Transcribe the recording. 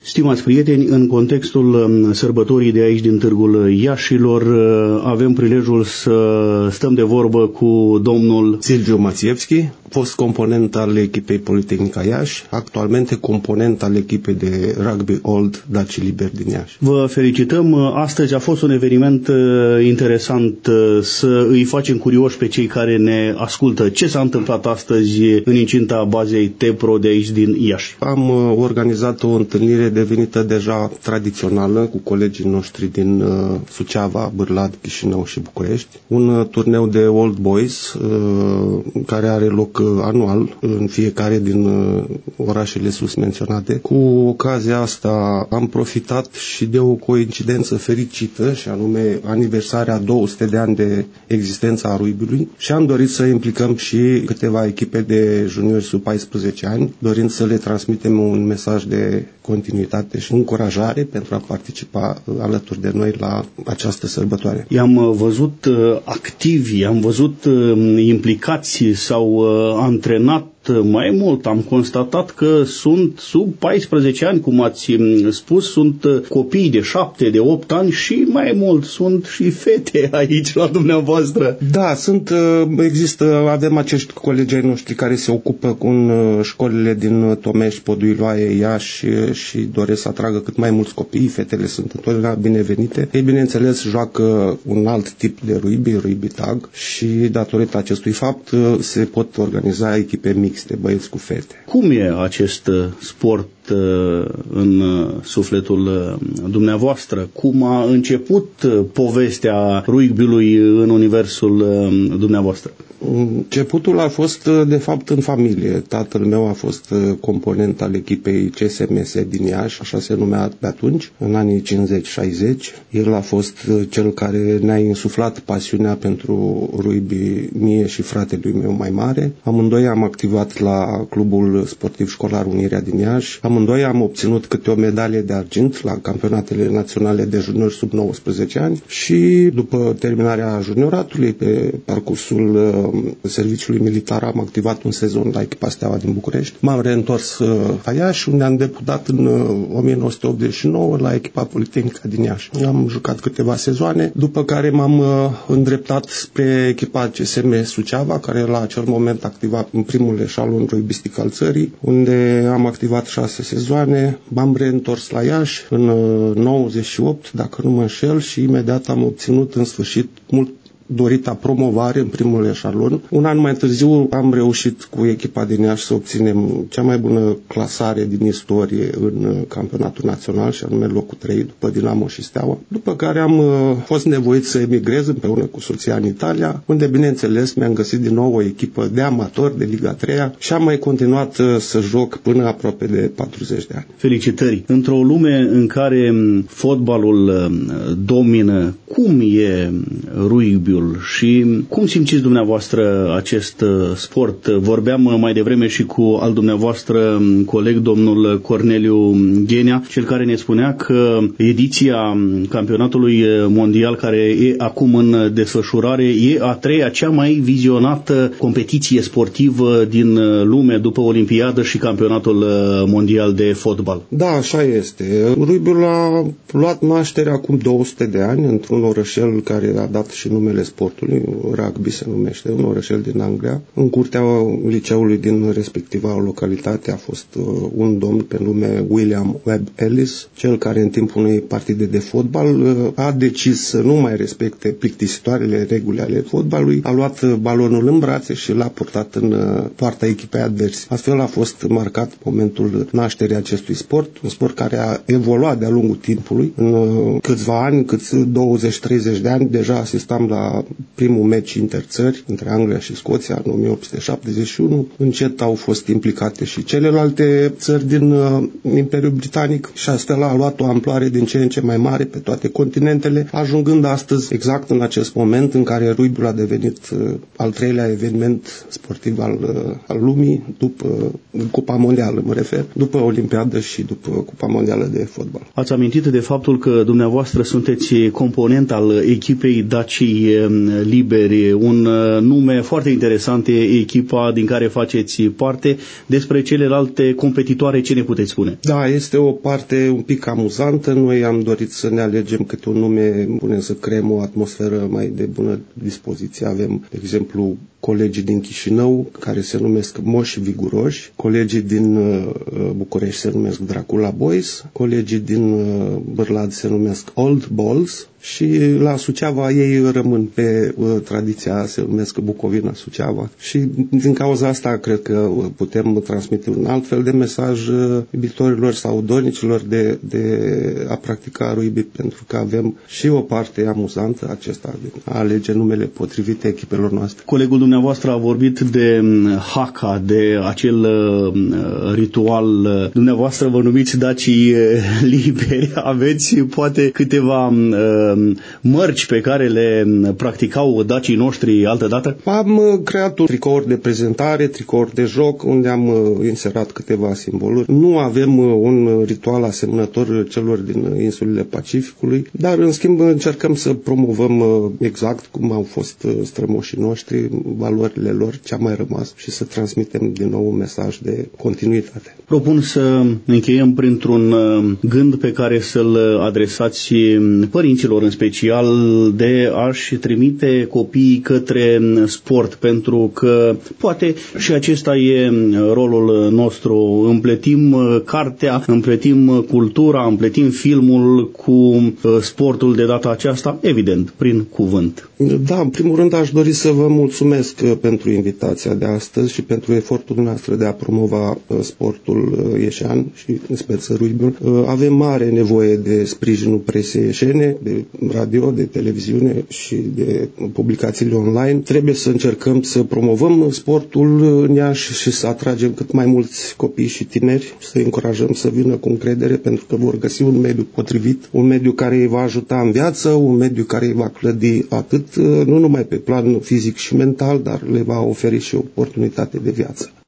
Stimați prieteni, în contextul sărbătorii de aici din Târgul Iașilor avem prilejul să stăm de vorbă cu domnul Silviu Mațievski, fost component al echipei Politehnica Iași, actualmente component al echipei de rugby Old Daci Liber din Iași. Vă felicităm. Astăzi a fost un eveniment interesant să îi facem curioși pe cei care ne ascultă. Ce s-a întâmplat astăzi în incinta bazei TEPRO de aici din Iași? Am organizat o întâlnire devenită deja tradițională cu colegii noștri din Suceava, Bârlad, Chișinău și București. Un turneu de Old Boys care are loc anual în fiecare din orașele sus menționate. Cu ocazia asta am profitat și de o coincidență fericită, și anume aniversarea 200 de ani de existența a rugby-ului, și am dorit să implicăm și câteva echipe de juniori sub 14 ani, dorind să le transmitem un mesaj de continuitate și încurajare pentru a participa alături de noi la această sărbătoare. I-am văzut activi, am văzut implicați, s-au antrenat mai mult. Am constatat că sunt sub 14 ani, cum ați spus, sunt copii de 7, de 8 ani și mai mult, sunt și fete aici la dumneavoastră. Da, avem acești colegi ai noștri care se ocupă cu școlile din Tomești, Poduiloae, Iași și doresc să atragă cât mai mulți copii. Fetele sunt întotdeauna binevenite. Ei, bineînțeles, joacă un alt tip de rugby tag, și datorită acestui fapt se pot organiza echipe mixte, băieți cu fete. Cum e acest sport în sufletul dumneavoastră? Cum a început povestea rugby-ului în universul dumneavoastră? Începutul a fost, de fapt, în familie. Tatăl meu a fost component al echipei CSMS din Iași, așa se numea pe atunci, în anii 50-60. El a fost cel care ne-a insuflat pasiunea pentru rugby mie și fratelui meu mai mare. Amândoi am activat la Clubul Sportiv Școlar Unirea din Iași. Amândoi am obținut câte o medalie de argint la campionatele naționale de juniori sub 19 ani și după terminarea junioratului, pe parcursul serviciului militar, am activat un sezon la echipa Steaua din București. M-am reîntors la Iași, unde am debutat în 1989 la echipa Politehnica din Iași. Am jucat câteva sezoane, după care m-am îndreptat spre echipa CSM Suceava, care la acel moment activa în primul eșalon rugbistic al țării, unde am activat 6 sezoane. M-am reîntors la Iași în 98, dacă nu mă înșel, și imediat am obținut în sfârșit mult dorita promovare în primul eșalon. Un an mai târziu am reușit cu echipa din Iași să obținem cea mai bună clasare din istorie în campionatul național, și anume locul 3 după Dinamo și Steaua. După care am fost nevoit să emigrez împreună cu soția în Italia, unde, bineînțeles, mi-am găsit din nou o echipă de amatori de Liga 3 și am mai continuat să joc până aproape de 40 de ani. Felicitări! Într-o lume în care fotbalul domină, cum e rugby-ul și cum simțiți dumneavoastră acest sport? Vorbeam mai devreme și cu al dumneavoastră coleg, domnul Corneliu Ghenea, cel care ne spunea că ediția campionatului mondial care e acum în desfășurare e a 3-a cea mai vizionată competiție sportivă din lume după Olimpiadă și campionatul mondial de fotbal. Da, așa este. Rugby-ul a luat naștere acum 200 de ani într-un orășel care a dat și numele sportului, Rugby se numește, un orășel din Anglia. În curtea liceului din respectiva localitate a fost un domn pe nume William Webb Ellis, cel care în timpul unei partide de fotbal a decis să nu mai respecte plictisitoarele reguli ale fotbalului, a luat balonul în brațe și l-a purtat în poarta echipei adverse. Astfel a fost marcat momentul nașterii acestui sport, un sport care a evoluat de-a lungul timpului. În câțiva ani, câți 20-30 de ani, deja asistam la primul meci interțări între Anglia și Scoția în 1871. Încet au fost implicate și celelalte țări din Imperiul Britanic și astfel a luat o amploare din ce în ce mai mare pe toate continentele, ajungând astăzi exact în acest moment în care rugby-ul a devenit al 3-lea eveniment sportiv al lumii, după Cupa Mondială, mă refer, după Olimpiadă și după Cupa Mondială de fotbal. Ați amintit de faptul că dumneavoastră sunteți component al echipei Dacii Liberi, un nume foarte interesant, e echipa din care faceți parte. Despre celelalte competitoare, ce ne puteți spune? Da, este o parte un pic amuzantă. Noi am dorit să ne alegem câte un nume, punem să creăm o atmosferă mai de bună dispoziție. Avem, de exemplu, colegii din Chișinău, care se numesc Moși Viguroși, colegii din București se numesc Dracula Boys, colegii din Bârlad se numesc Old Balls și la Suceava ei rămân pe tradiția, se numesc Bucovina Suceava. Și din cauza asta cred că putem transmite un alt fel de mesaj iubitorilor sau dornicilor de a practica rugby, pentru că avem și o parte amuzantă acesta de a alege numele potrivite echipelor noastre. Colegul dumneavoastră a vorbit de haka, de acel ritual. Dumneavoastră vă numiți Dacii Liberi. Aveți poate câteva mărci pe care le practicau dacii noștri altădată? Am creat un tricouri de prezentare, tricouri de joc, unde am inserat câteva simboluri. Nu avem un ritual asemănător celor din insulele Pacificului, dar în schimb încercăm să promovăm exact cum au fost strămoșii noștri, valorile lor, ce a mai rămas, și să transmitem din nou un mesaj de continuitate. Propun să încheiem printr-un gând pe care să-l adresați părinților, în special, de a-și trimite copiii către sport, pentru că poate și acesta e rolul nostru. Împletim cartea, împletim cultura, împletim filmul cu sportul de data aceasta, evident, prin cuvânt. Da, în primul rând aș dori să vă mulțumesc pentru invitația de astăzi și pentru efortul noastră de a promova sportul ieșean și în speță rugby-ul. Avem mare nevoie de sprijinul presei ieșene, de radio, de televiziune și de publicațiile online. Trebuie să încercăm să promovăm sportul în Iași și să atragem cât mai mulți copii și tineri, să încurajăm să vină cu încredere, pentru că vor găsi un mediu potrivit, un mediu care îi va ajuta în viață, un mediu care îi va clădi atât, nu numai pe plan fizic și mental, dar le va oferi și oportunitate de viață.